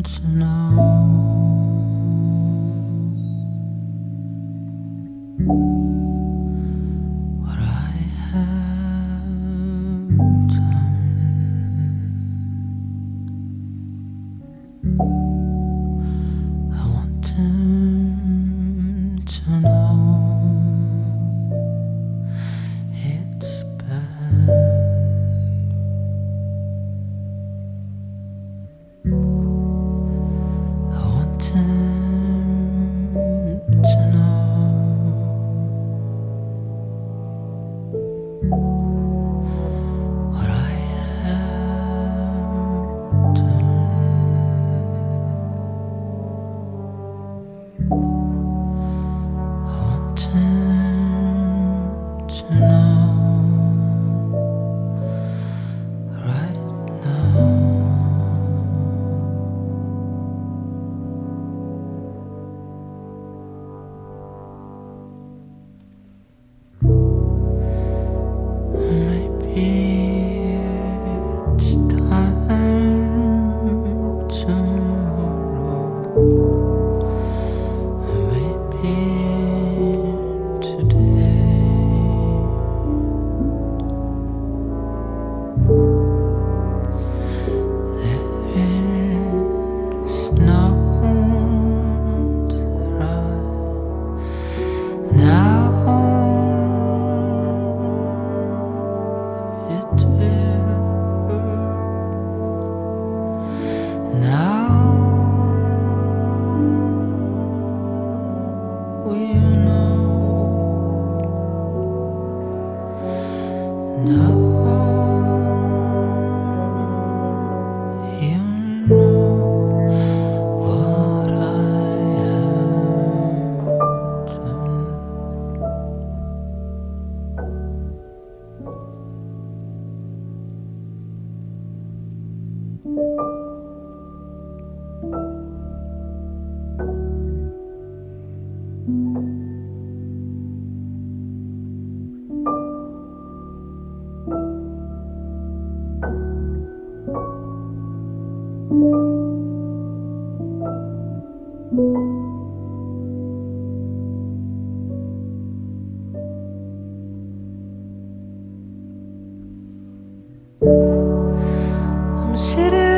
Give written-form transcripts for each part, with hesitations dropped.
to know what I have done. I want him to know it's bad. I want him to know what I have done. I want him to know right now. Maybe it's time tomorrow, or maybe today. There is no right now. It will now. We'll know. Now you know what I have done. I'm sitting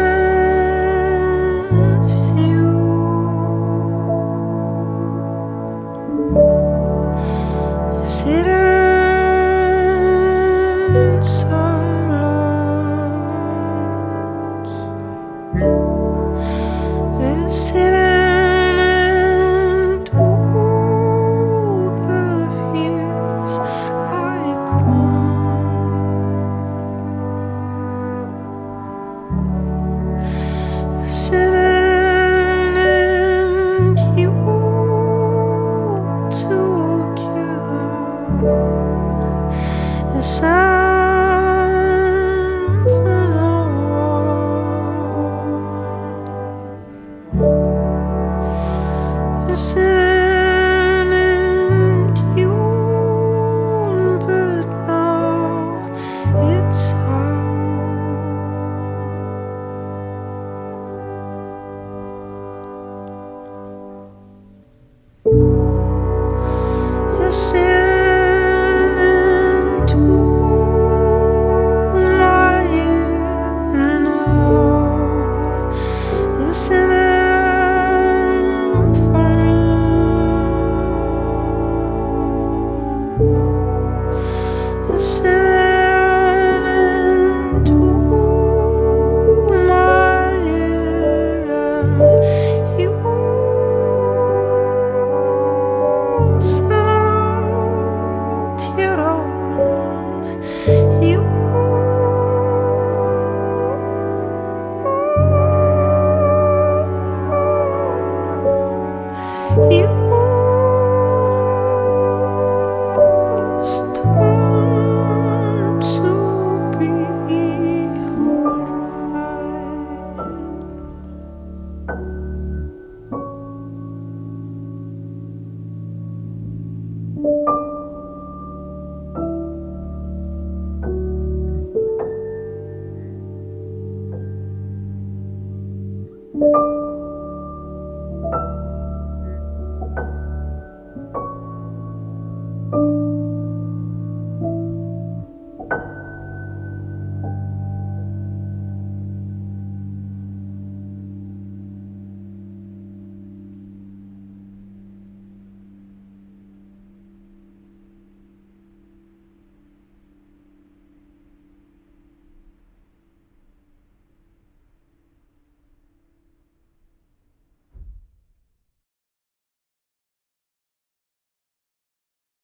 with you, sitting in silence, we're sitting and over feels like one. Sitting and you together, the sound from all. Sitting and you, but now it's out. Listen to my ear now. Listen.